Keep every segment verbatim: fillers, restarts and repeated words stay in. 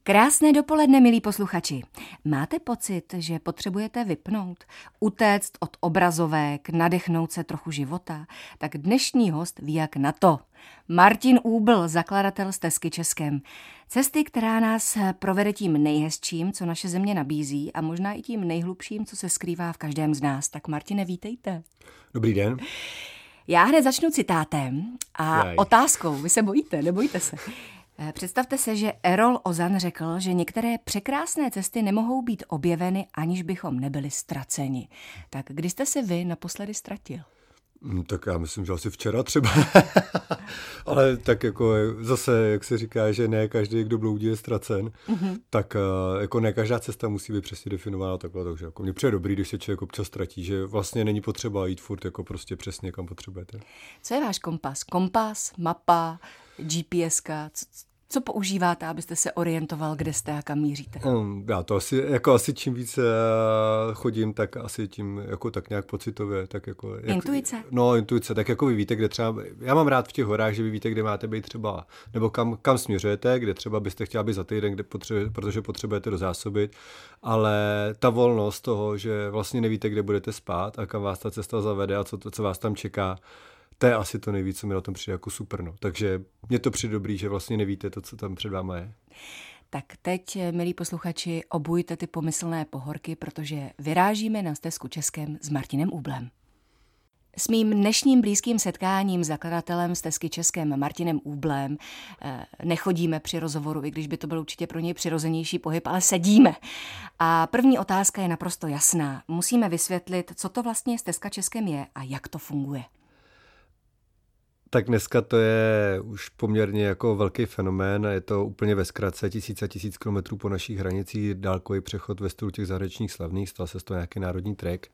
Krásné dopoledne, milí posluchači. Máte pocit, že potřebujete vypnout, utéct od obrazovek, nadechnout se trochu života? Tak dnešní host ví jak na to. Martin Úbl, zakladatel Stezky Českem. Cesty, která nás provede tím nejhezčím, co naše země nabízí, a možná i tím nejhlubším, co se skrývá v každém z nás. Tak Martine, vítejte. Dobrý den. Já hned začnu citátem a Jaj. otázkou. Vy se bojíte, nebojíte se. Představte se, že Errol Ozan řekl, že některé překrásné cesty nemohou být objeveny, aniž bychom nebyli ztraceni. Tak kdy jste se vy naposledy ztratil? Tak já myslím, že asi včera třeba. Ale tak jako zase, jak se říká, že ne každý, kdo bloudí, je ztracen, mm-hmm. tak jako ne každá cesta musí být přesně definována takhle. Takže jako mně přijde dobrý, když se člověk občas ztratí, že vlastně není potřeba jít furt jako prostě přesně, kam potřebujete. Co je váš kompas? Kompas, mapa, G P S ka? Co používáte, abyste se orientoval, kde jste a kam míříte? Já to asi, jako asi čím více chodím, tak asi tím jako tak nějak pocitově. Tak jako, jak, intuice? No, intuice, tak jako vy víte, kde třeba, já mám rád v těch horách, že vy víte, kde máte být třeba, nebo kam, kam směřujete, kde třeba byste chtěla být za týden, kde potřebujete, protože potřebujete dozásobit, ale ta volnost toho, že vlastně nevíte, kde budete spát a kam vás ta cesta zavede a co, co vás tam čeká, to je asi to nejvíc, co mi na tom přijde jako super. No. Takže mně to přijde dobrý, že vlastně nevíte to, co tam před váma je. Tak teď, milí posluchači, obujte ty pomyslné pohorky, protože vyrážíme na Stezku Českem s Martinem Úblem. S mým dnešním blízkým setkáním, zakladatelem Stezky Českem Martinem Úblem, nechodíme při rozhovoru, i když by to byl určitě pro něj přirozenější pohyb, ale sedíme. A první otázka je naprosto jasná. Musíme vysvětlit, co to vlastně Stezka Českem je a jak to funguje. Tak dneska to je už poměrně jako velký fenomén a je to úplně ve zkratce tisíc a tisíc kilometrů po našich hranicích, dálkový přechod ve stylu těch zahraničních slavných, stal se z toho nějaký národní trek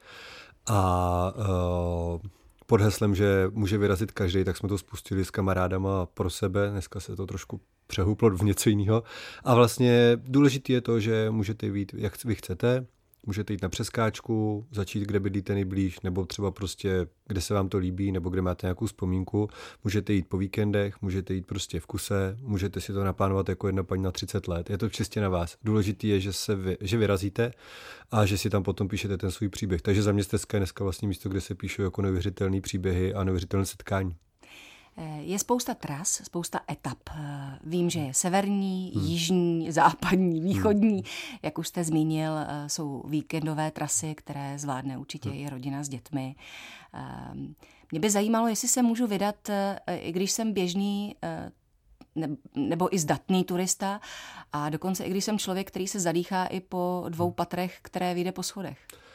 a uh, pod heslem, že může vyrazit každý, tak jsme to spustili s kamarádama pro sebe, dneska se to trošku přehuplo v něco jiného a vlastně důležité je to, že můžete jít, jak vy chcete. Můžete jít na přeskáčku, začít, kde bydlíte nejblíž, nebo třeba prostě, kde se vám to líbí, nebo kde máte nějakou vzpomínku. Můžete jít po víkendech, můžete jít prostě v kuse, můžete si to naplánovat jako jedna paní na třicet let. Je to čistě na vás. Důležité je, že, se vy, že vyrazíte a že si tam potom píšete ten svůj příběh. Takže za mě Stezka je dneska vlastně místo, kde se píšou jako neuvěřitelné příběhy a neuvěřitelné setkání. Je spousta tras, spousta etap. Vím, že je severní, hmm. jižní, západní, východní. Hmm. Jak už jste zmínil, jsou víkendové trasy, které zvládne určitě hmm. i rodina s dětmi. Mě by zajímalo, jestli se můžu vydat, i když jsem běžný nebo i zdatný turista a dokonce i když jsem člověk, který se zadýchá i po dvou patrech, které vyjde po schodech.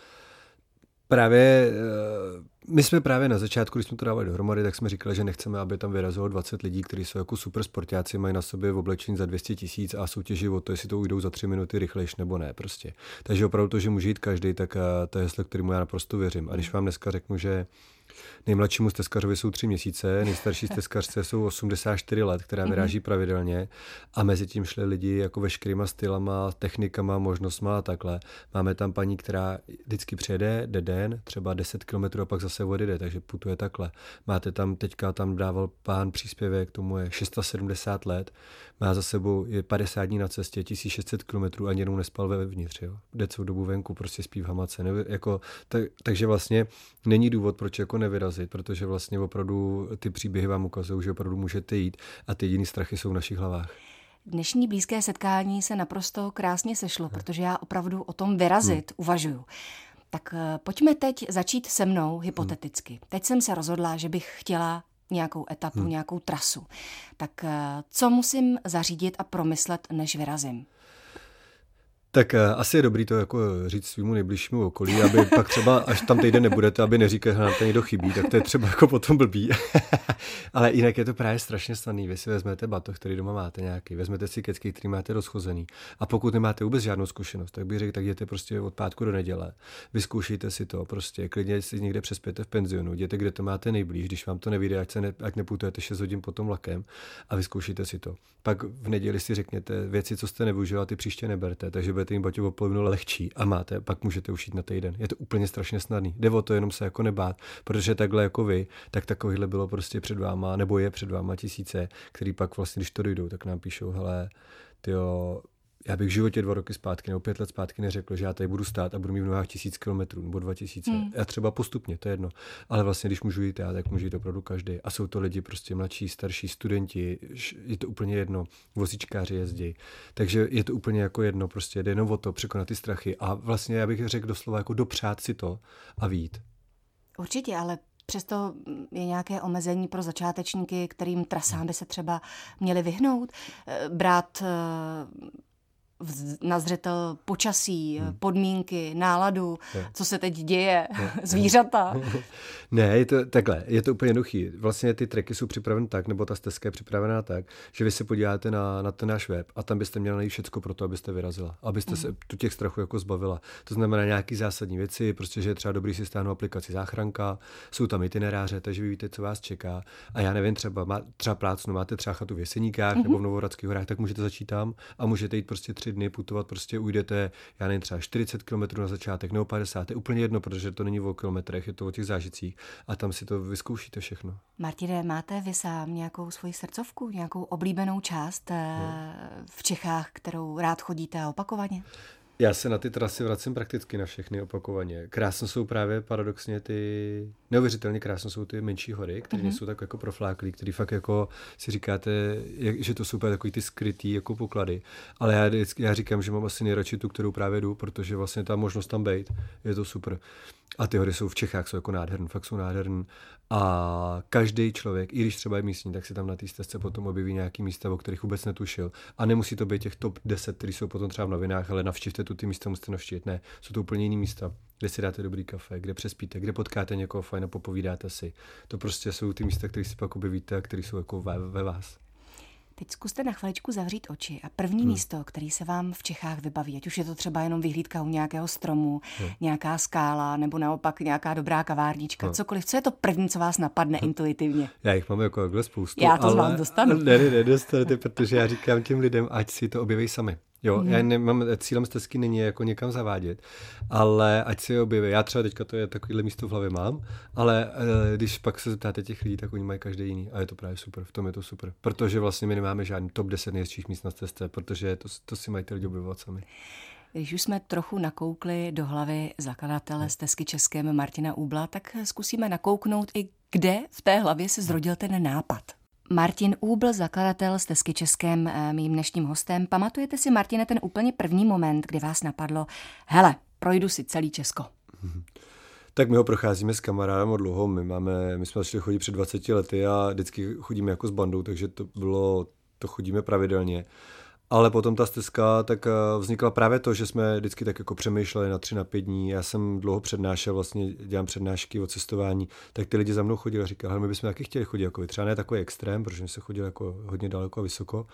Právě, my jsme právě na začátku, když jsme to dávali dohromady, tak jsme říkali, že nechceme, aby tam vyrazilo dvacet lidí, kteří jsou jako super sportáci, mají na sobě v oblečení za dvě stě tisíc a soutěží o to, jestli to ujdou za tři minuty rychlejš nebo ne prostě. Takže opravdu to, že může jít každý, tak to je heslo, kterému já naprosto věřím. A když vám dneska řeknu, že nejmladšímu stezkařovi jsou tři měsíce, nejstarší stezkařce jsou osmdesát čtyři let, která vyráží pravidelně a mezi tím šli lidi jako veškerýma stylama, technikama, možnostma a takhle. Máme tam paní, která vždycky přijede, jde den, třeba deset kilometrů a pak zase odjede, takže putuje takhle. Máte tam, teďka tam dával pán příspěvek, tomu je sedmdesát šest let, má za sebou je padesát dní na cestě, tisíc šest set kilometrů, ani jednou nespal vevnitř, jo. Jde celou dobu venku, prostě spí v hamace, ne, jako, tak, takže vlastně není důvod, proč jako nevyrazit, protože vlastně opravdu ty příběhy vám ukazují, že opravdu můžete jít a ty jediný strachy jsou v našich hlavách. Dnešní blízké setkání se naprosto krásně sešlo, protože já opravdu o tom vyrazit hmm. uvažuju. Tak pojďme teď začít se mnou hypoteticky. Teď jsem se rozhodla, že bych chtěla nějakou etapu, hmm. nějakou trasu. Tak co musím zařídit a promyslet, než vyrazím? Tak uh, asi je dobrý to jako říct svýmu nejbližšímu okolí, aby pak třeba, až tam týden nebudete, aby neříkali, že nám to někdo chybí, tak to je třeba jako potom blbý. Ale jinak je to právě strašně snadný. Vy si vezmete batoh, který doma máte nějaký, vezmete si kecky, který máte rozchozený. A pokud nemáte vůbec žádnou zkušenost, tak bych řekl, tak jděte prostě od pátku do neděle. Vyzkoušejte si to, prostě klidně si někde přespěte v penzionu, jděte, kde to máte nejblíž, když vám to nevyjde, ať se ne, ať neputujete šest hodin potom vlakem a vyzkoušejte si to. Pak v neděli si řekněte věci, co jste nevyužila, ty příště neberte, takže budete jim baťu o polovinu lehčí a máte, pak můžete už jít na týden. Je to úplně strašně snadný. Jde o to jenom se jako nebát, protože takhle jako vy, tak takovýhle bylo prostě před váma, nebo je před váma tisíce, který pak vlastně, když to dojdou, tak nám píšou, hele, tyjo, Já bych v životě dva roky zpátky nebo pět let zpátky neřekl, že já tady budu stát a budu mít v nohách tisíc kilometrů nebo dva tisíce. Hmm. Já třeba postupně, to je jedno. Ale vlastně, když můžu jít já, tak můžu jít opravdu každý. A jsou to lidi prostě mladší, starší, studenti, je to úplně jedno. Vozíčkáři jezdí. Takže je to úplně jako jedno, prostě jde jenom o to, překonat ty strachy. A vlastně já bych řekl doslova jako dopřát si to a vyjít. Určitě, ale přesto je nějaké omezení pro začátečníky, kterým trasám by se třeba měli vyhnout. Brát na zřetel počasí, hmm. podmínky, náladu, je. Co se teď děje, je. Zvířata. Ne, je to takhle, je to úplně jednoduchý. Vlastně ty treky jsou připraveny tak, nebo ta stezka je připravená tak, že vy se podíváte na, na ten náš web a tam byste měli najít všecko pro to, abyste vyrazila, abyste hmm. se tu těch strachů jako zbavila. To znamená nějaký zásadní věci, prostě, že je třeba dobrý si stáhnout aplikaci záchranka, jsou tam itineráře, takže vy víte, co vás čeká. A já nevím, třeba, má, třeba plácnu, máte třeba chatu v Jeseníkách hmm. nebo v Novohradských horách, tak můžete začít tam a můžete jít prostě tři dny putovat, prostě ujdete, já nevím, třeba čtyřicet kilometrů na začátek nebo padesát, je úplně jedno, protože to není o kilometrech, je to o těch zážitcích a tam si to vyzkoušíte všechno. Martine, máte vy sám nějakou svoji srdcovku, nějakou oblíbenou část no. v Čechách, kterou rád chodíte opakovaně? Já se na ty trasy vracím prakticky na všechny opakovaně. Krásné jsou právě paradoxně ty, neuvěřitelně krásné jsou ty menší hory, které mm-hmm. nejsou tak jako profláklý, který fakt jako si říkáte, že to jsou takový ty skrytý jako poklady. Ale já, já říkám, že mám asi nejradši tu, kterou právě jdu, protože vlastně ta možnost tam být, je to super. A ty hory jsou v Čechách, jsou jako nádherný, fakt jsou nádherný. A každý člověk, i když třeba je místní, tak si tam na té stezce potom objeví nějaký místa, o kterých vůbec netušil. A nemusí to být těch top deset, které jsou potom třeba v novinách, ale navštivte tu ty místa, musíte navštívit. Ne, jsou to úplně jiný místa, kde si dáte dobrý kafe, kde přespíte, kde potkáte někoho fajn a popovídáte si. To prostě jsou ty místa, které si pak objevíte a které jsou jako ve, ve vás. Teď zkuste na chviličku zavřít oči a první hmm. místo, který se vám v Čechách vybaví, ať už je to třeba jenom vyhlídka u nějakého stromu, hmm. nějaká skála, nebo naopak nějaká dobrá kavárnička, hmm. cokoliv. Co je to první, co vás napadne hmm. intuitivně? Já jich mám jako takhle spoustu. Já to ale... z vás dostanu. Ne, ne, nedostanete, protože já říkám těm lidem, ať si to objeví sami. Jo, hmm. já nemám, cílem stezky není jako někam zavádět, ale ať si je objeví. Já třeba teďka to je takovýhle místo v hlavě mám, ale e, když pak se zeptáte těch lidí, tak oni mají každý jiný a je to právě super, v tom je to super, protože vlastně my nemáme žádný top deset nejhezčích míst na stezce, protože to, to si mají ty lidi objevovat sami. Když už jsme trochu nakoukli do hlavy zakladatele stezky českém Martina Úbla, tak zkusíme nakouknout i kde v té hlavě se zrodil ten nápad. Martin Úbl, zakladatel stezky českém, mým dnešním hostem. Pamatujete si, Martine, ten úplně první moment, kdy vás napadlo, hele, projdu si celý Česko? Tak my ho procházíme s kamarádem od dlouho. My, máme, my jsme začali chodit před dvaceti lety a vždycky chodíme jako s bandou, takže to bylo, to chodíme pravidelně. Ale potom ta stezka tak vznikla právě to, že jsme vždycky tak jako přemýšleli na tři, na pět dní. Já jsem dlouho přednášel, vlastně dělám přednášky o cestování, tak ty lidi za mnou chodili a říkali, hele, my bychom taky chtěli chodit jako vy. Třeba ne takový extrém, protože se chodil jako hodně daleko a vysoko.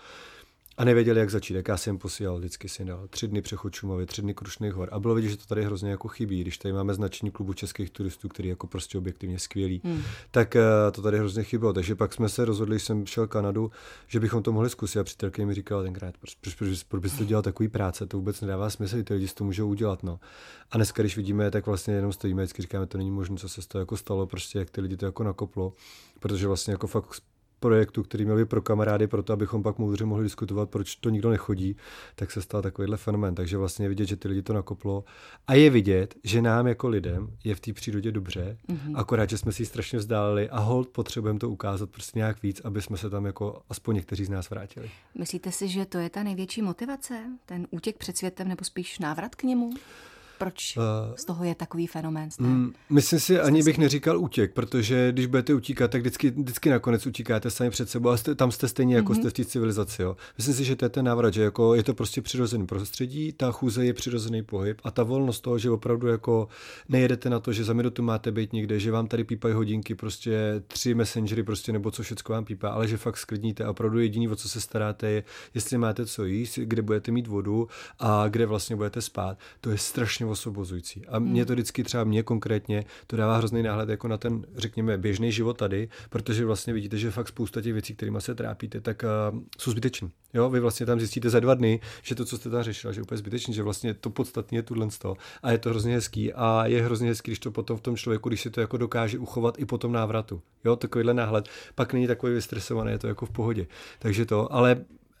A nevěděli, jak začít, tak já jsem jim posílal, vždycky si dal tři dny přechod Šumavy, tři dny Krušných hor. A bylo vidět, že to tady hrozně jako chybí, když tady máme značení klubu českých turistů, který je jako prostě objektivně skvělý, hmm. tak to tady hrozně chybilo. Takže pak jsme se rozhodli, že jsem šel Kanadu, že bychom to mohli zkusit. A přítelkyně mi říkala tenkrát, proč, proč, proč, proč byste to dělal takový práce, to vůbec nedává smysl, ty lidi si to můžou udělat. No. A dneska, když vidíme, tak vlastně jenom stojíme, vždycky říkáme, to není možné, co se z toho jako stalo, prostě jak ty lidi to jako nakoplo, protože vlastně jako fakt projektu, který měl být pro kamarády, proto abychom pak moudře mohli diskutovat, proč to nikdo nechodí, tak se stal takovýhle fenomén. Takže vlastně je vidět, že ty lidi to nakoplo. A je vidět, že nám jako lidem je v té přírodě dobře, mm-hmm. akorát, že jsme si ji strašně vzdálili a hold potřebujeme to ukázat prostě nějak víc, aby jsme se tam jako aspoň někteří z nás vrátili. Myslíte si, že to je ta největší motivace? Ten útěk před světem nebo spíš návrat k němu? Proč z toho je takový fenomén? Mm, myslím si, ani bych neříkal útěk, protože když budete utíkat, tak vždycky, vždycky nakonec utíkáte sami před sebou a jste, tam jste stejně, jako mm-hmm. jste v té civilizaci. Jo. Myslím si, že to je ten návrat, že jako je to prostě přirozený prostředí, ta chůze je přirozený pohyb a ta volnost toho, že opravdu jako nejedete na to, že za minutu máte být někde, že vám tady pípají hodinky, prostě tři messengery prostě nebo co všecko vám pípá, ale že fakt sklidníte a opravdu jediný, o co se staráte, je, jestli máte co jíst, kde budete mít vodu a kde vlastně budete spát. To je strašně osvobozující. A mě to vždycky třeba mě konkrétně to dává hrozný náhled jako na ten, řekněme, běžný život tady, protože vlastně vidíte, že fakt spousta těch věcí, kterými se trápíte, tak uh, jsou zbytečné. Jo, vy vlastně tam zjistíte za dva dny, že to, co jste tam řešila, že je úplně zbytečné, že vlastně to podstatné je tuhle sto. A je to hrozně hezký a je hrozně hezký, když to potom v tom člověku, když si to jako dokáže uchovat i po tom návratu. Jo, takovýhle náhled, pak není takový vystresovaný, je to jako v pohodě. Takže to, ale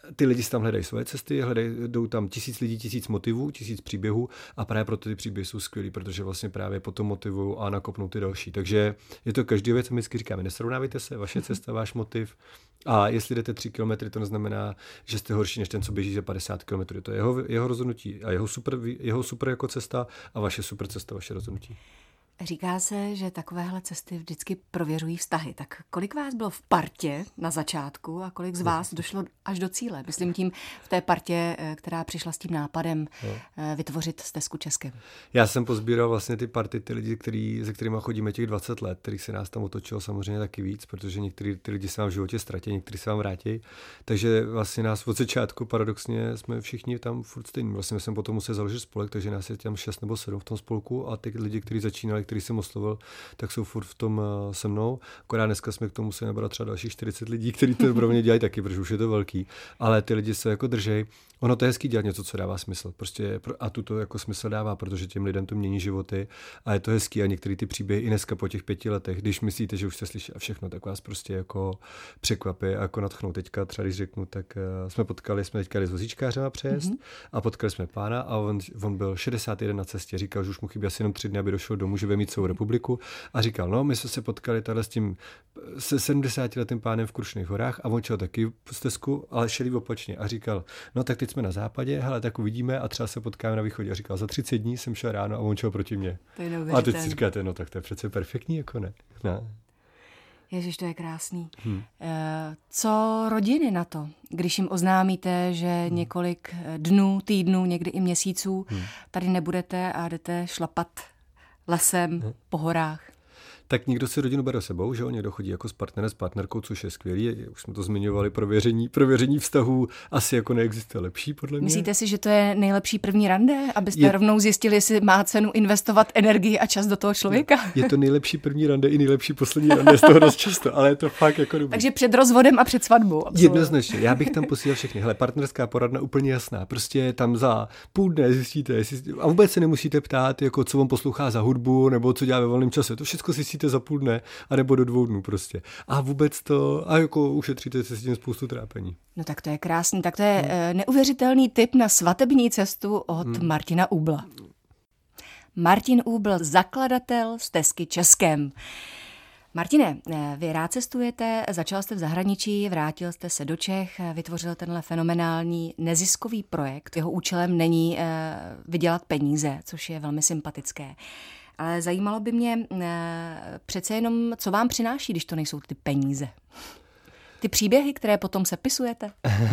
ty lidi si tam hledají svoje cesty, hledají, jdou tam tisíc lidí, tisíc motivů, tisíc příběhů a právě proto ty příběhy jsou skvělý, protože vlastně právě potom motivují a nakopnou ty další. Takže je to každý věc, my vždycky říkáme, nesrovnávejte se, vaše cesta, váš motiv. A jestli jdete tři kilometry, to neznamená, že jste horší než ten, co běží za padesát kilometrů. To je jeho, jeho rozhodnutí a jeho super, jeho super jako cesta a vaše super cesta, vaše rozhodnutí. Říká se, že takovéhle cesty vždycky prověřují vztahy. Tak kolik vás bylo v partě na začátku a kolik z vás došlo až do cíle? Myslím tím v té partě, která přišla s tím nápadem no. vytvořit stezku Českem. Já jsem pozbíral vlastně ty party, ty lidi, který, se kterými chodíme těch dvacet let, kterých se nás tam otočilo samozřejmě taky víc, protože některý ty lidi se vám v životě ztratí, někteří se vám vrátí. Takže vlastně nás od začátku paradoxně jsme všichni tam furt stejní. Vlastně jsem potom musel založit spolek, takže nás je tam šest nebo sedm v tom spolku a ty lidi, kteří začínali, který jsem oslovil, tak jsou furt v tom uh, se mnou. Akorát dneska jsme k tomu museli nabrat třeba dalších čtyřicet lidí, kteří to pro mě dělají taky, protože už je to velký. Ale ty lidi se jako držej. Ono to je hezký dělat něco, co dává smysl. Prostě a tu to jako smysl dává, protože těm lidem to mění životy a je to hezký a některé ty příběhy i dneska po těch pěti letech, když myslíte, že už jste slyšeli všechno, tak vás prostě jako překvapí a jako nadchnou. Teďka třeba když řeknu, tak uh, jsme potkali, jsme teďka jeli s vozíčkářem přejezd mm-hmm. a potkali jsme pána a on, on byl šedesát jedna na cestě, říkal, že už mu chybí asi jenom tři dny, aby došel domů, že bude mít celou republiku a říkal, no my jsme se potkali tady s tím se sedmdesátiletým pánem v Krušných horách a on šel taky stezku, ale šel opačně a říkal, no tak teď jsme na západě, hele, tak uvidíme a třeba se potkáme na východě. A říkal, za třicet dní jsem šel ráno a on šel proti mně. To je a teď si říkáte, no tak to je přece perfektní, jako ne. No. Ježiš, to je krásný. Hmm. Co rodiny na to, když jim oznámíte, že hmm. několik dnů, týdnů, někdy i měsíců hmm. tady nebudete a jdete šlapat lesem hmm. po horách? Tak někdo si rodinu bere sebou, že jo, někdo chodí jako s partnerem, s partnerkou, což je skvělý. Už jsme to zmiňovali, prověření, prověření vztahů asi jako neexistuje lepší, podle mě. Myslíte si, že to je nejlepší první rande, abyste je... rovnou zjistili, jestli má cenu investovat energii a čas do toho člověka? Je to nejlepší první rande i nejlepší poslední rande, z toho dost často, ale je to fakt jako dobrý. Takže před rozvodem a před svatbou. Absolutně. Jednoznačně, já bych tam posílal všechny. Hele, partnerská poradna úplně jasná. Prostě tam za půl dne zjistíte, jestli... a vůbec se nemusíte ptát, jako co vám poslouchá za hudbu nebo co dělá ve volném čase. To všechno zjistíte za půl dne a nebo do dvou dnů prostě. A vůbec to, a jako ušetříte se s tím spoustu trápení. No tak to je krásný, tak to je hmm. neuvěřitelný tip na svatební cestu od hmm. Martina Úbla. Martin Úbl, zakladatel stezky Českem. Martine, vy rád cestujete, začal jste v zahraničí, vrátil jste se do Čech, vytvořil tenhle fenomenální neziskový projekt. Jeho účelem není vydělat peníze, což je velmi sympatické. Ale zajímalo by mě přece jenom, co vám přináší, když to nejsou ty peníze. Ty příběhy, které potom sepisujete?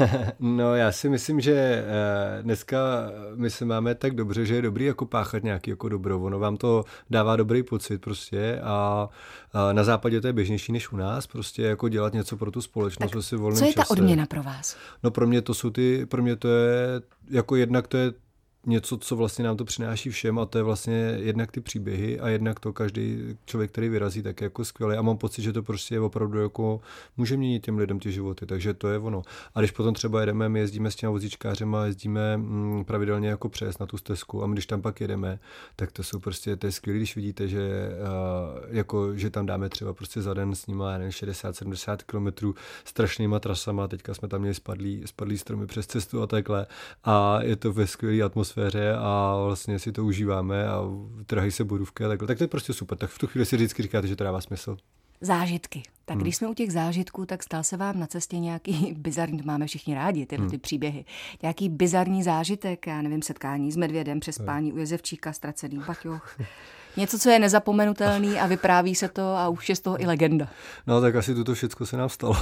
No já si myslím, že dneska my se máme tak dobře, že je dobrý jako páchat nějaký jako dobro. Ono vám to dává dobrý pocit prostě a, a na západě to je běžnější než u nás, prostě jako dělat něco pro tu společnost. Tak si volným co je ta čase. Odměna pro vás? No pro mě to jsou ty, pro mě to je jako jednak to je něco, co vlastně nám to přináší všem a to je vlastně jednak ty příběhy a jednak to každý člověk, který vyrazí, tak je jako skvělý a mám pocit, že to prostě je opravdu jako může měnit těm lidem ty životy, takže to je ono. A když potom třeba jedeme, my jezdíme s těmi vozíčkářema, jezdíme mm, pravidelně jako přes na tu stezku a my když tam pak jedeme, tak to jsou prostě, to je skvělý, když vidíte, že uh, jako, že tam dáme třeba prostě za den s nima, nevím, šedesát sedmdesát kilometrů strašnýma trasama, teďka jsme tam měli spadlý, spadlý stromy přes cestu a takhle a je to ve skvělý atmosféře a vlastně si to užíváme a trhají se bodůvky a takhle. Tak to je prostě super. Tak v tu chvíli si vždycky říkáte, že to dává smysl. Zážitky. Tak hmm. když jsme u těch zážitků, tak stal se vám na cestě nějaký bizarní, to máme všichni rádi, tyhle hmm. ty příběhy, nějaký bizarní zážitek, já nevím, setkání s medvědem, přespání u jezevčíka, ztracený baťoch. Něco, co je nezapomenutelný a vypráví se to a už je z toho i legenda. No tak asi toto všecko se nám stalo.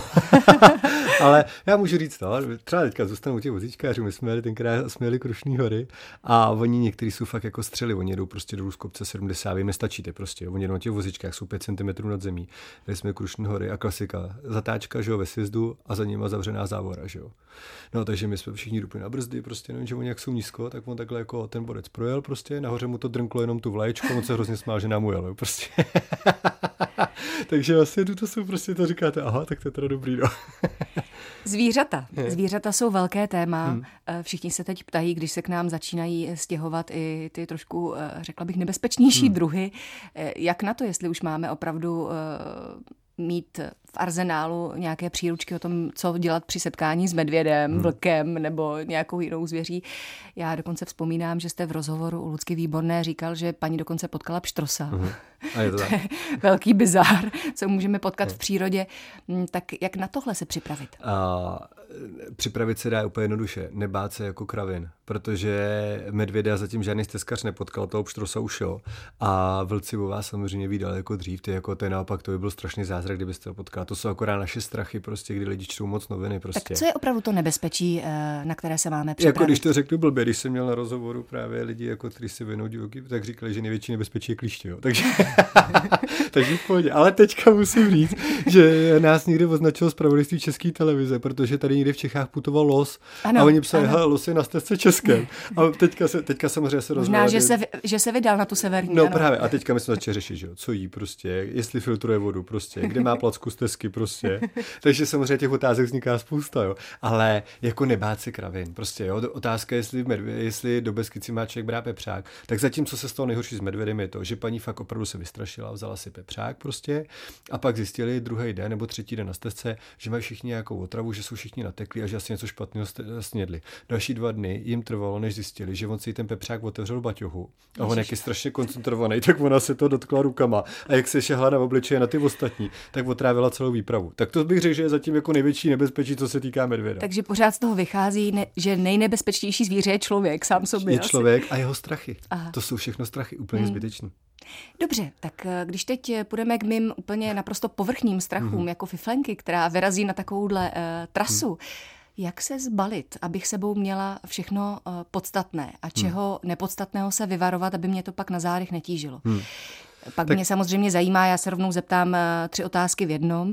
Ale já můžu říct to, třeba teďka zůstanu u těch vozíčkářů, my jsme jeli tenkrát, jsme jeli Krušný hory a oni někteří jsou fakt jako střely, oni jedou prostě dolů z kopce sedmdesát, vy jim nestačíte prostě, oni jedou na těch vozíčkách, jsou pět centimetrů nad zemí. Jeli jsme Krušný hory a klasika, zatáčka, že jo, ve sjezdu a za nima zavřená závora, že jo. No takže my jsme všichni dupli na brzdy, prostě nevím, že oni jak jsou nízko, tak on takhle jako ten bodec projel prostě, nahoře mu to drnklo jenom tu vlaječku, on se hrozně smál, že nám ujel, prostě. Takže vlastně to jsou prostě, to říkáte, aha, tak to je teda dobrý, no. Zvířata. Zvířata jsou velké téma. Hmm. Všichni se teď ptají, když se k nám začínají stěhovat i ty trošku, řekla bych, nebezpečnější hmm. druhy. Jak na to, jestli už máme opravdu mít v arzenálu nějaké příručky o tom, co dělat při setkání s medvědem, hmm. vlkem nebo nějakou jinou zvěří. Já dokonce vzpomínám, že jste v rozhovoru u Lucky Výborné říkal, že paní dokonce potkala pštrosa. Hmm. A je to, tak. To je velký bizár, co můžeme potkat v přírodě. Tak jak na tohle se připravit? A připravit se dá úplně jednoduše. Nebát se jako kravin, protože medvěda zatím žádný stezkař nepotkal, toho pštrosa už jo. A vlci o vás samozřejmě vydal jako dřív. Ty jako ten naopak, to by byl strašný zázrak, kdybyste ho potkal. To jsou akorát naše strachy, prostě, kdy lidi čtou moc noviny. Prostě. Tak co je opravdu to nebezpečí, na které se máme připravit? Jako když to řeknu blbě, když jsem měl na rozhovoru právě lidi, jako kteří se věnují divoký, tak říkali, že největší nebezpečí je klíště. Jo. Takže, takže v pohodě. Ale teďka musím říct, že nás někde označilo zpravodajství České televize, protože tady někde v Čechách putoval los. Ano, a oni psali, hele, los je na stezce českém. A teďka, se, teďka samozřejmě se rozhodli. Možná, že se, že se vydal na tu severní. No ano. právě. A teďka my jsme začali řešit, že jo, co jí prostě, jestli filtruje vodu prostě, kde má placku stezky prostě. Takže samozřejmě těch otázek vzniká spousta, jo. Ale jako nebát se kravin, prostě, jo. Otázka, jestli, medvě, jestli do Beskici má člověk brát pepřák. Tak zatím, co se stalo nejhorší s medvědem, je to, že paní fakt opravdu se vystrašila, vzala si pepřák prostě a pak zjistili druhý den nebo třetí den na stezce, že mají všichni nějakou otravu, že jsou všichni natekli a že asi něco špatného snědli. Další dva dny jim trvalo, než zjistili, že on si ten pepřák otevřel baťohu a on jak je strašně koncentrovaný, tak ona se to dotkla rukama a jak se šehla na obličeje na ty ostatní, tak otrávila celou výpravu. Tak to bych řekl, že je zatím jako největší nebezpečí, co se týká medvěda. Takže pořád z toho vychází, ne, že nejnebezpečnější zvíře je člověk sám sobě. Je asi. Člověk a jeho strachy. Aha. To jsou všechno strachy, úplně hmm. zbytečný. Dobře, tak když teď půjdeme k mým úplně naprosto povrchním strachům, hmm. jako fiflenky, která vyrazí na takovouhle uh, trasu, hmm. jak se zbalit, abych sebou měla všechno uh, podstatné a čeho hmm. nepodstatného se vyvarovat, aby mě to pak na zádech netížilo. Hmm. Pak tak... mě samozřejmě zajímá, já se rovnou zeptám uh, tři otázky v jednom.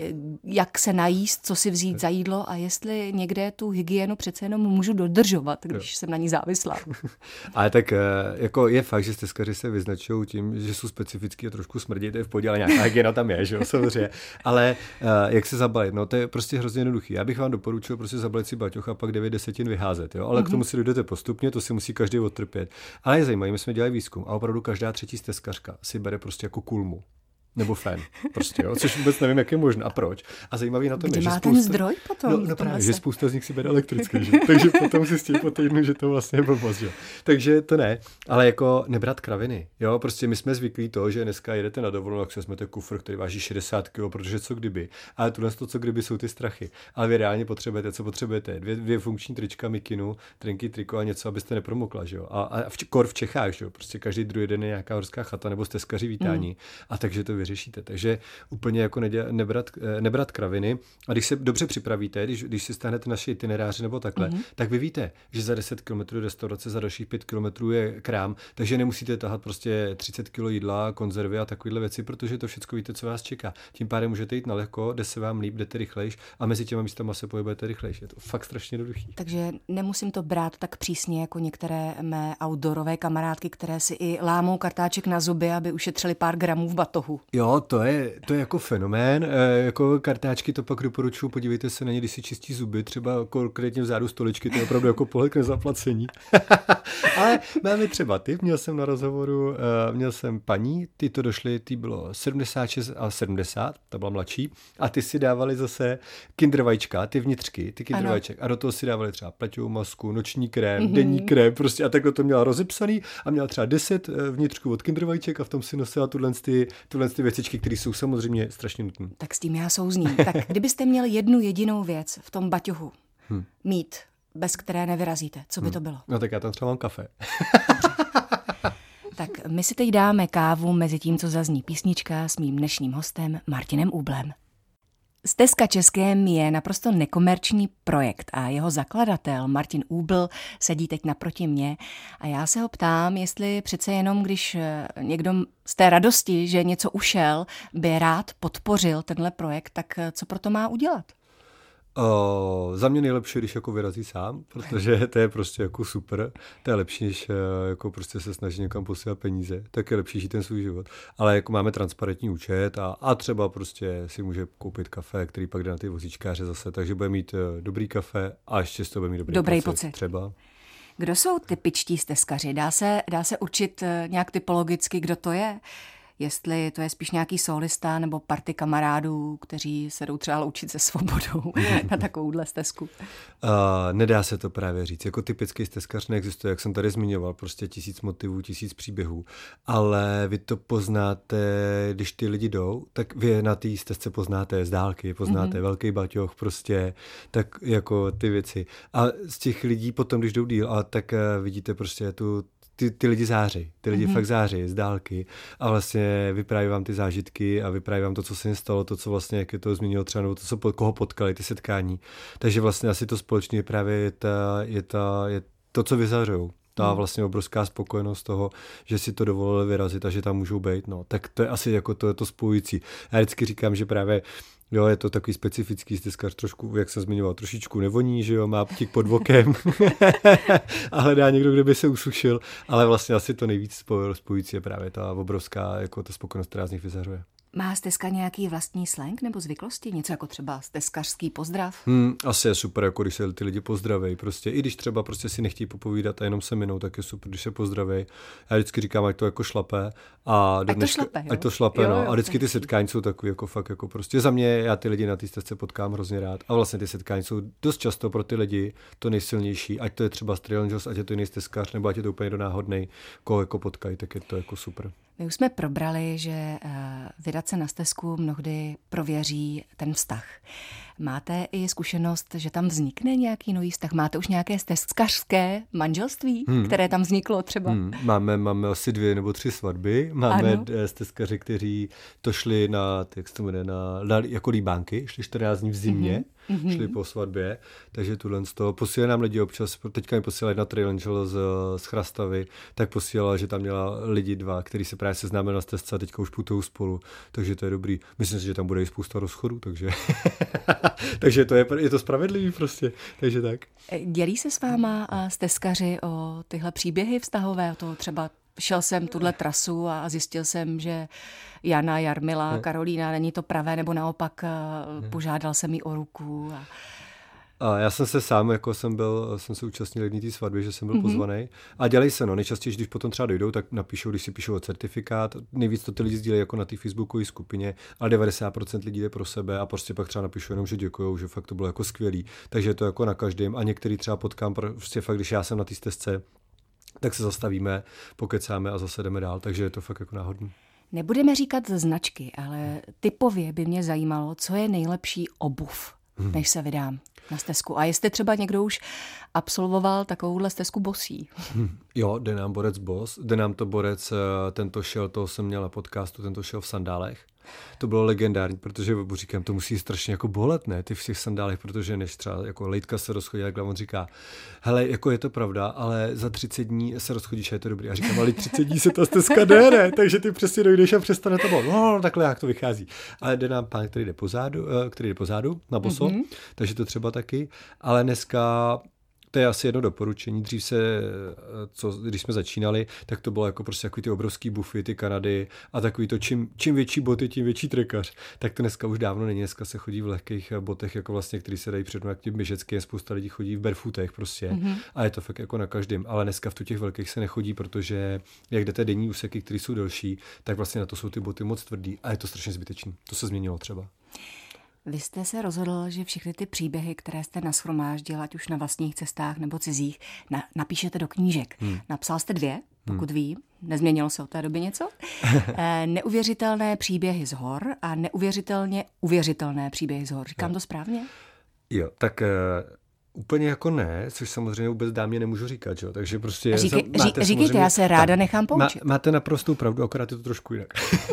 Jak se najíst, co si vzít za jídlo a jestli někde tu hygienu přece jenom můžu dodržovat, když jo. jsem na ní závislá. Ale tak jako je fakt, že stezkaři se vyznačují tím, že jsou specifický a trošku smrdí, to je v pohodě, ale nějaká hygiena tam je, že jo, samozřejmě. Ale uh, jak se zabalit? No to je prostě hrozně jednoduchý. Já bych vám doporučil prostě zabalit si baťoch a pak devět desetin vyházet, jo, ale mm-hmm. k tomu si dojdete postupně, to si musí každý odtrpět. Ale je zajímavé, my jsme dělali výzkum a opravdu každá třetí stezkařka si bere prostě jako kulmu. Nebo fen, prostě, jo, což vůbec nevím, jak je možné a proč. A zajímavý na tom Kde je, že má spousta... ten zdroj potom? No, no právě, že spousta z nich si bere elektrické, že? Takže potom zjistí po týdnu, že to vlastně je blbost, že? Takže to ne, ale jako nebrat kraviny, jo, prostě my jsme zvyklí to, že dneska jedete na dovolenou, tak si vezmete kufr, který váží šedesát kilogramů, protože co kdyby, ale tohle to, co kdyby, jsou ty strachy. Ale vy reálně potřebujete, co potřebujete? Dvě, dvě funkční trička, mikinu, trenky, triko a něco, abyste nepromokla, že jo? A, a v, kor v Čechách, že jo? Prostě každý druhý den je nějaká horská chata nebo stezkaři vítání, mm. a takže to vyřešíte. Takže úplně jako nedě, nebrat, nebrat kraviny. A když se dobře připravíte, když, když si stáhnete naši itineráři nebo takhle, mm-hmm. tak vy víte, že za deset kilometrů restaurace, za dalších pět kilometrů je krám, takže nemusíte tahat prostě třicet kilo jídla, konzervy a takovéhle věci, protože to všechno víte, co vás čeká. Tím pádem můžete jít na lehko, jde se vám líp, jdete rychlejš a mezi těma místama se pohybujete rychlejš. Je to fakt strašně jednoduchý. Takže nemusím to brát tak přísně jako některé mé outdoorové kamarádky, které si i lámou kartáček na zuby, aby ušetřili pár gramů v batohu. Jo, to je To je jako fenomén, e, jako kartáčky to pak doporučuji, podívejte se na ně, když si čistí zuby, třeba konkrétně vzadu stoličky, to je opravdu jako pohled k nezaplacení. Ale máme třeba typ, měl jsem na rozhovoru, e, měl jsem paní, ty to došly, ty bylo sedmdesát šest a sedmdesát, ta byla mladší, a ty si dávali zase kindervajíčka, ty vnitřky, ty kindervajíček, a do toho si dávali třeba pleťovou masku, noční krém, mm-hmm. denní krém, prostě a takhle to měla rozepsaný a měla třeba deset vnitřků od kindervajíček a v tom si nosila tuhle ty, tuhle ty věcičky, které jsou samozřejmě strašně nutné. Tak s tím já souzním. Tak kdybyste měl jednu jedinou věc v tom baťohu hmm. mít, bez které nevyrazíte, co by hmm. to bylo? No tak já tam třeba mám kafe. Tak my si teď dáme kávu mezi tím, co zazní písnička s mým dnešním hostem Martinem Úblem. Stezka českém je naprosto nekomerční projekt a jeho zakladatel Martin Úbl sedí teď naproti mě a já se ho ptám, jestli přece jenom, když někdo z té radosti, že něco ušel, by rád podpořil tenhle projekt, tak co pro to má udělat? O, za mě nejlepší, když jako vyrazí sám, protože to je prostě jako super. To je lepší, než jako prostě se snaží někam posílat peníze. Tak je lepší žít ten svůj život. Ale jako máme transparentní účet a, a třeba prostě si může koupit kafe, který pak jde na ty vozíčkáře zase, takže bude mít dobrý kafe a ještě z toho bude mít dobrý, dobrý pocit. pocit. Třeba. Kdo jsou typičtí stezkaři? Dá se, dá se určit nějak typologicky, kdo to je? jestli to je spíš nějaký solista nebo party kamarádů, kteří se jdou třeba loučit se svobodou na takovouhle stezku. Uh, nedá se to právě říct. Jako typický stezkař neexistuje, jak jsem tady zmiňoval, prostě tisíc motivů, tisíc příběhů. Ale vy to poznáte, když ty lidi jdou, tak vy na té stezce poznáte z dálky, poznáte mm-hmm. velký baťoch, prostě tak jako ty věci. A z těch lidí potom, když jdou díl, a tak uh, vidíte prostě tu Ty, ty lidi září, ty lidi mm-hmm. fakt září z dálky a vlastně vypráví vám ty zážitky a vypráví vám to, co se jim stalo, to, co vlastně, jak je to zmínil třeba, nebo to, co, koho potkali, ty setkání. Takže vlastně asi to společně právě je, ta, je, ta, je to, co vyzařujou. Ta vlastně obrovská spokojenost toho, že si to dovolili vyrazit a že tam můžou být. No, tak to je asi jako to, je to spojující. Já vždycky říkám, že právě jo, je to takový specifický stezkař, trošku, jak jsem zmiňoval, trošičku nevoní, že jo, má ptík pod vokem a hledá někdo, kdo by se usušil, ale vlastně asi to nejvíc spojující je právě ta obrovská, jako ta spokojenost, která z nich vyzařuje. Má stezka nějaký vlastní slang nebo zvyklosti? Něco jako třeba stezkařský pozdrav? Hmm, asi je super, jako když se ty lidi pozdraví. Prostě, i když třeba prostě si nechtějí popovídat a jenom se minou, tak je super, když se pozdraví. Já vždycky říkám, ať to jako šlape. A ať to šlape, jo? Ať to šlape, jo, no. Jo, a vždycky ty setkání jsou takový jako fakt jako prostě za mě, já ty lidi na té stezce potkám hrozně rád. A vlastně ty setkání jsou dost často pro ty lidi to nejsilnější. Ať to je třeba Trail Angels, ať je to jiný stezkař, nebo ať je to úplně do náhodnej, koho jako potkají, tak je to jako super. My už jsme probrali, že uh, vydat se na stezku mnohdy prověří ten vztah. Máte i zkušenost, že tam vznikne nějaký nový vztah? Máte už nějaké stezkařské manželství, hmm. které tam vzniklo třeba? Hmm. Máme, máme asi dvě nebo tři svatby. Máme ano. stezkaři, kteří to šli na, jak se to jmenuje, na, na jako líbánky, šli čtrnáct dní v zimě, mm-hmm. šli po svatbě, takže tuhle z toho posílali nám lidi občas, teďka mi posílali na Trail Angel z, z Chrastavy, tak posílala, že tam měla lidi dva, kteří se právě seznámili na stezce a teďka už putují spolu, takže to je dobrý. Myslím si, že tam bude i spousta rozchodů, takže takže to je, je to spravedlivý prostě, takže tak. Dělí se s váma stezkaři o tyhle příběhy vztahové, o to třeba šel jsem tuhle trasu a zjistil jsem, že Jana, Jarmila, ne. Karolína není to pravé, nebo naopak ne. Požádal jsem jí o ruku. A... A já jsem se sám, jako jsem byl, jsem se účastnil jedné té svatby, že jsem byl mm-hmm. pozvaný. A dělají se, no, nejčastěji, když potom třeba dojdou, tak napíšou, když si píšou o certifikát. Nejvíc to ty lidi sdílejí jako na té facebookové skupině, ale devadesát procent lidí jde pro sebe a prostě pak třeba napíšou jenom, že děkujou, že fakt to bylo jako skvělý. Takže je to jako na každém. A některý třeba potkám, prostě fakt, když já jsem na té stezce, tak se zastavíme, pokecáme a zase jdeme dál, takže je to fakt jako náhodný. Nebudeme říkat značky, ale typově by mě zajímalo, co je nejlepší obuv, hmm. než se vydám na stezku. A jestli třeba někdo už absolvoval takovouhle stezku bosí. Hmm. Jo, jde nám borec bos, jde nám to borec, tento šel, toho jsem měl na podcastu, tento šel v sandálech. To bylo legendární, protože říkám, to musí strašně jako bolet, ne, ty v těch sandálech, protože než třeba jako lejtka se rozchodí, tak on říká, hele, jako je to pravda, ale za třicet dní se rozchodíš a je to dobrý. A říkám, ale třicet dní se ta stezka jde, ne, takže ty přesně dojdeš a přestane to bolet. No, takhle jak to vychází. Ale jde nám pán, který jde pozadu, který jde pozadu na boso, mm-hmm. takže to třeba taky, ale dneska to je asi jedno doporučení. Dřív se, co, když jsme začínali, tak to bylo jako prostě takový ty obrovský bufy, ty Kanady a takový to, čím, čím větší boty, tím větší trekař. Tak to dneska už dávno není. Dneska se chodí v lehkých botech, jako vlastně, který se dají přednout jak ty běžecké. Spousta lidí chodí v barefootech prostě. Mm-hmm. A je to fakt jako na každém. Ale dneska v těch velkých se nechodí, protože jak jdete denní úseky, které jsou delší, tak vlastně na to jsou ty boty moc tvrdý a je to strašně zbytečný. To se změnilo třeba. Vy jste se rozhodl, že všechny ty příběhy, které jste nashromáždil, ať už na vlastních cestách nebo cizích, na, napíšete do knížek. Hmm. Napsal jste dvě, pokud hmm. vím. Nezměnilo se od té doby něco? e, neuvěřitelné příběhy z hor a neuvěřitelně uvěřitelné příběhy z hor. Říkám to správně? Jo, tak... Uh... Úplně jako ne, což samozřejmě vůbec dámě nemůžu říkat, jo? Takže prostě... Říkej, máte říkejte, já se ráda nechám poučit. Má, máte naprostou pravdu, akorát je to trošku jinak.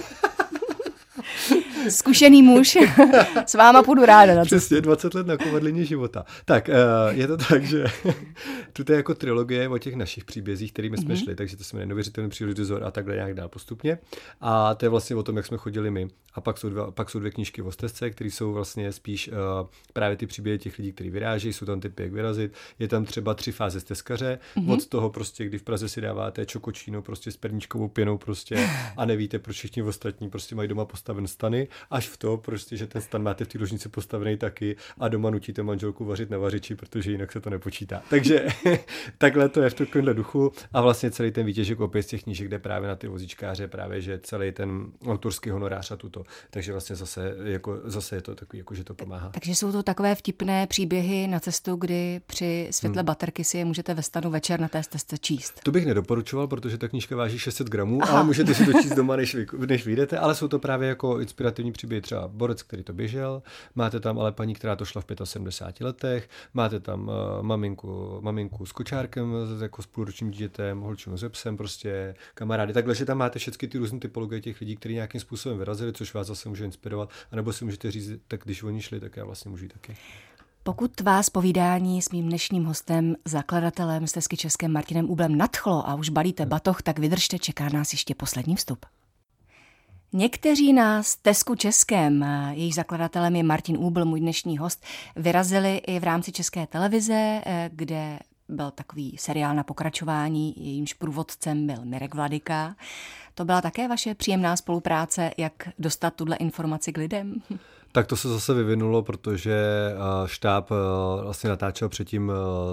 Zkušený muž, s váma půjdu ráda. Na Přesně, dvacet let na kovadlině života. Tak, je to tak, že tu je jako trilogie o těch našich příbězích, kterými jsme mm-hmm. šli, takže to se jmenuje Neuvěřitelný příběh do zor a takhle nějak dál postupně. A to je vlastně o tom, jak jsme chodili my. A pak jsou, dva, pak jsou dvě knížky o stezce, které jsou vlastně spíš uh, právě ty příběhy těch lidí, kteří vyrážejí, jsou tam typy, jak vyrazit. Je tam třeba tři fáze stezkaře, mm-hmm. od toho prostě, kdy v Praze si dáváte čokočíno prostě s perničkovou pěnou prostě a nevíte, proč všichni ostatní prostě mají doma postaven stany, až v to, prostě, že ten stan máte v té ložnici postavený taky a doma nutíte manželku vařit na vařiči, protože jinak se to nepočítá. Takže takhle to je v takovémhle duchu a vlastně celý ten výtěžek opět z těch knížek jde právě na ty vozíčkáře, právě, že celý ten autorský honorář a tuto. Takže vlastně zase, jako, zase je to takový, jako, že to pomáhá. Takže jsou to takové vtipné příběhy na cestu, kdy při světle hmm. baterky si je můžete ve stanu večer na té stezce číst. To bych nedoporučoval, protože ta knížka váží šest set gramů, Aha. ale můžete si to číst doma, než, vy, než vyjdete, ale jsou to právě jako inspirativní příběhy, třeba borec, který to běžel, máte tam ale paní, která to šla v sedmdesáti pěti letech, máte tam uh, maminku, maminku s kočárkem, jako s půlročním dítětem, holčinu se psem, prostě kamarády. Takhle, že tam máte všechny ty různé typologie těch lidí, kteří nějakým způsobem vyrazili, což vás zase může inspirovat, anebo si můžete říct, tak když oni šli, tak já vlastně můžu taky. Pokud vás povídání s mým dnešním hostem, zakladatelem Stezky České Martinem Úblem nadchlo a už balíte batoh, tak vydržte, čeká nás ještě poslední vstup. Někteří na Stezku Českém, jejich zakladatelem je Martin Úbl, můj dnešní host, vyrazili i v rámci České televize, kde byl takový seriál na pokračování, jejímž průvodcem byl Mirek Vladyka. To byla také vaše příjemná spolupráce, jak dostat tuhle informaci k lidem? Tak to se zase vyvinulo, protože štáb vlastně natáčel předtím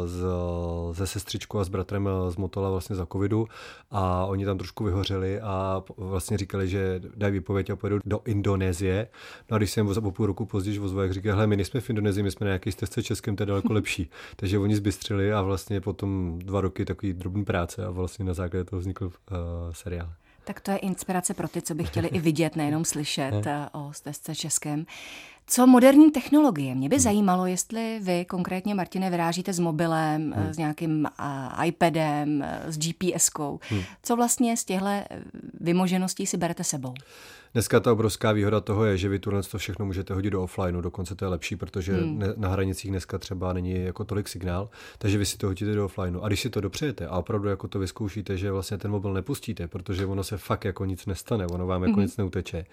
se sestřičkou a s bratrem z Motola vlastně za covidu a oni tam trošku vyhořeli a vlastně říkali, že dají výpověď a pojedou do Indonésie. No a když jsem o půl roku později ozval, jak říkal, hele, my nejsme v Indonésii, my jsme na nějaké stezce Českém, to je daleko lepší. Takže oni zbystřili a vlastně potom dva roky takový drobný práce a vlastně na základě toho vznikl uh, seriál. Tak to je inspirace pro ty, co by chtěli i vidět, nejenom slyšet o Stezce Českém. Co moderní technologie? Mě by zajímalo, jestli vy konkrétně, Martine, vyrážíte s mobilem, hmm. s nějakým uh, iPadem, s G P S kou. Hmm. Co vlastně z těchto vymožeností si berete sebou? Dneska ta obrovská výhoda toho je, že vy tohle to všechno můžete hodit do offlineu, dokonce to je lepší, protože hmm. ne, na hranicích dneska třeba není jako tolik signál, takže vy si to hodíte do offlineu. A když si to dopřejete a opravdu jako to vyzkoušíte, že vlastně ten mobil nepustíte, protože ono se fakt jako nic nestane, ono vám jako hmm. nic neuteče.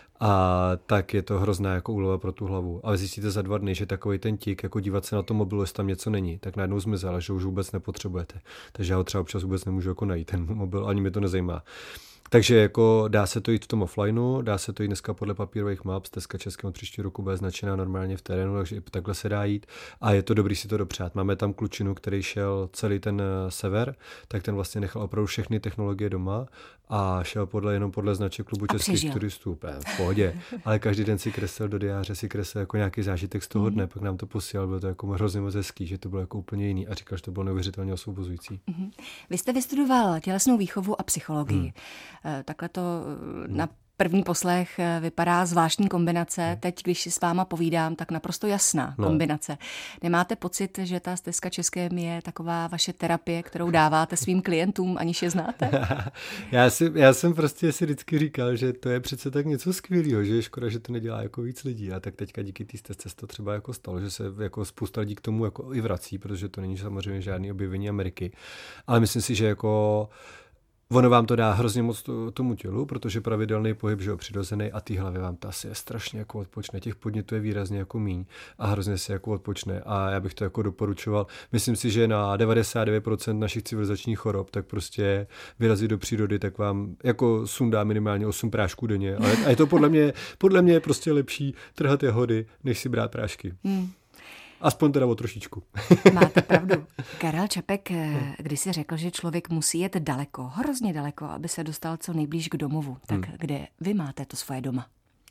A tak je to hrozná jako úleva pro tu hlavu. A vy zjistíte za dva dny, že takový ten tik, jako dívat se na to mobilu, jestli tam něco není, tak najednou zmizel, že už vůbec nepotřebujete. Takže já ho třeba občas vůbec nemůžu jako najít ten mobil, ani mě to nezajímá. Takže jako dá se to jít v tom offlineu, dá se to jít dneska podle papírových map, Stezka Českého od příštího roku bude značená normálně v terénu, takže i takhle se dá jít a je to dobrý si to dopřát. Máme tam klučinu, který šel celý ten sever, tak ten vlastně nechal opravdu všechny technologie doma a šel podle, jenom podle značek klubu českých turistů. V pohodě, ale každý den si kreslil do diáře, si kreslil jako nějaký zážitek z toho mm. dne, pak nám to posílal, bylo to jako hrozně moc hezký, že to bylo jako úplně jiný a říkal, že to bylo neuvěřitelně osvobozující. Mm. Vy jste vystudoval tělesnou výchovu a psychologii. Mm. Takhle to na první poslech vypadá zvláštní kombinace. Teď, když si s váma povídám, tak naprosto jasná no. kombinace. Nemáte pocit, že ta Stezka Českém je taková vaše terapie, kterou dáváte svým klientům, aniž je znáte? já, si, já jsem prostě si vždycky říkal, že to je přece tak něco skvělého, že je škoda, že to nedělá jako víc lidí. A tak teďka díky té Stezce to třeba jako stalo, že se jako spousta lidí k tomu jako i vrací, protože to není samozřejmě žádný objevení Ameriky. Ale myslím si, že jako ono vám to dá hrozně moc tomu tělu, protože pravidelný pohyb, že je přirozený a té hlavě vám to asi je strašně jako odpočne. Těch podnětů je výrazně jako míň a hrozně se jako odpočne a já bych to jako doporučoval. Myslím si, že na devadesát devět procent našich civilizačních chorob tak prostě vyrazit do přírody, tak vám jako sundá minimálně osm prášků denně. A je to podle mě, podle mě je prostě lepší trhat jahody, než si brát prášky. Hmm. Aspoň teda o trošičku. Máte pravdu. Karel Čapek kdysi řekl, že člověk musí jet daleko, hrozně daleko, aby se dostal co nejblíž k domovu. Tak hmm. kde vy máte to svoje doma?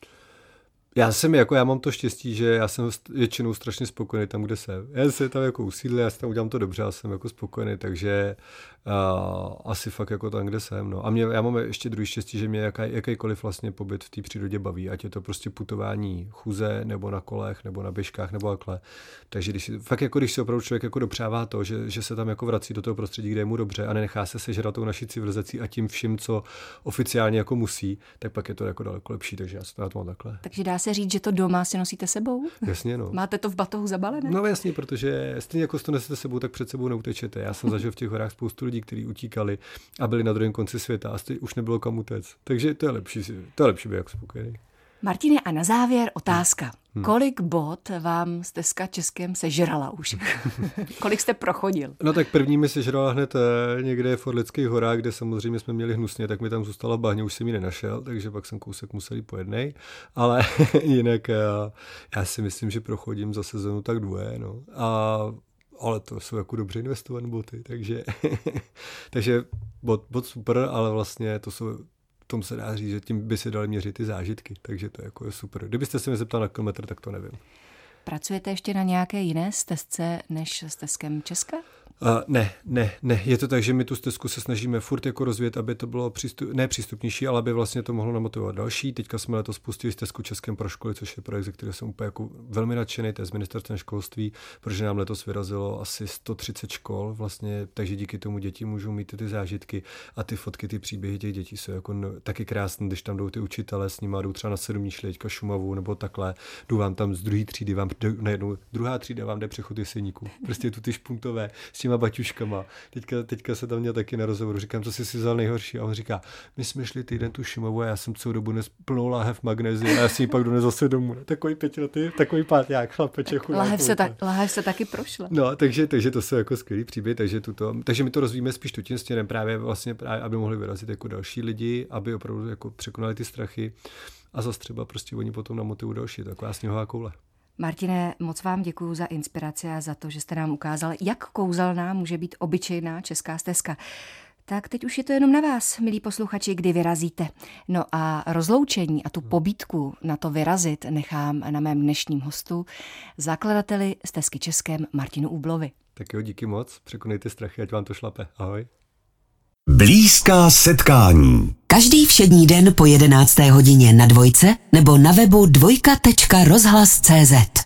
Já jsem jako, já mám to štěstí, že já jsem většinou strašně spokojený tam, kde jsem. Já se tam jako usídlím, já si tam udělám to dobře, já jsem jako spokojený, takže uh, asi fakt jako tam, kde jsem. No. A mě, já mám ještě druhý štěstí, že mě jaká, jakýkoliv vlastně pobyt v té přírodě baví, ať je to prostě putování chůze, nebo na kolech, nebo na běžkách, nebo takhle. Takže když, fakt jako když si opravdu člověk jako dopřává to, že, že se tam jako vrací do toho prostředí, kde je mu dobře a nenechá se sežrat tou naší civilizací a tím vším, co oficiálně jako musí, tak pak je to jako daleko lepší, takže já se to mám takhle. Takže dá se říct, že to doma si nosíte sebou? Jasně, no. Máte to v batohu zabalené? No jasně, protože stejně jako to nesete sebou, tak před sebou neutečete. Já jsem zažil v těch horách spoustu lidí, kteří utíkali a byli na druhém konci světa a už nebylo kam utéct. Takže to je lepší, to je lepší být jako spokojený. Martine, a na závěr otázka. Hmm. Kolik bod vám stezka Českem sežrala už? Kolik jste prochodil? No tak první mi sežrala hned někde v Orlických horách, kde samozřejmě jsme měli hnusně, tak mi tam zůstala bahně, už jsem ji nenašel, takže pak jsem kousek musel jít po jednej, ale jinak já, já si myslím, že prochodím za sezonu tak dvoje, no. A ale to jsou jako dobře investované boty, takže, takže bot, bot super, ale vlastně to jsou, tom se dá říct, že tím by se daly měřit ty zážitky, takže to jako je super. Kdybyste se mě zeptal na kilometr, tak to nevím. Pracujete ještě na nějaké jiné stezce než stezkem Česka? Uh, ne, ne, ne. Je to tak, že my tu stezku se snažíme furt jako rozvíjet, aby to bylo přístup, ne přístupnější, ale aby vlastně to mohlo namotivovat další. Teďka jsme letos spustili stezku Českem pro školy, což je projekt, ze kterého jsem úplně jako velmi nadšený, to je z ministerstva školství, protože nám letos vyrazilo asi sto třicet škol vlastně, takže díky tomu děti můžou mít ty zážitky a ty fotky, ty příběhy těch dětí jsou jako no, taky krásné, když tam jdou ty učitelé s nimi, jdou třeba na sedm dní šli teďka Šumavu nebo takhle, jdu vám tam z druhé třídy, vám najednou druhá třída vám jde přechod jeseníků. Prostě tu ty špuntové s těma baťuškama. Teďka, teďka se tam měl taky na rozhovoru. Říkám, co jsi si vzal nejhorší? A on říká, my jsme šli týden tu Šumavu a já jsem celou dobu nes plnou láhev magnézie a já si ji pak dones zase domů. Takový pětiletý, takový páťák, chlapeče, chudák. Láhev se, ta, láhev se taky prošla. No, takže, takže to jsou jako skvělý příběh, takže, tuto, takže my to rozvíjíme spíš tím směrem právě vlastně, právě, aby mohli vyrazit jako další lidi, aby opravdu jako překonali ty strachy a zase třeba prostě oni potom namotivují další, taková sněhová koule. Martine, moc vám děkuju za inspiraci a za to, že jste nám ukázal, jak kouzelná může být obyčejná česká stezka. Tak teď už je to jenom na vás, milí posluchači, kdy vyrazíte. No a rozloučení a tu pobídku na to vyrazit nechám na mém dnešním hostu, zakladateli stezky Českem Martinu Úblovi. Tak jo, díky moc, překonejte strachy, ať vám to šlape. Ahoj. Blízká setkání. Každý všední den po jedenácté hodině na Dvojce nebo na webu dvojka tečka rozhlas tečka cé zet.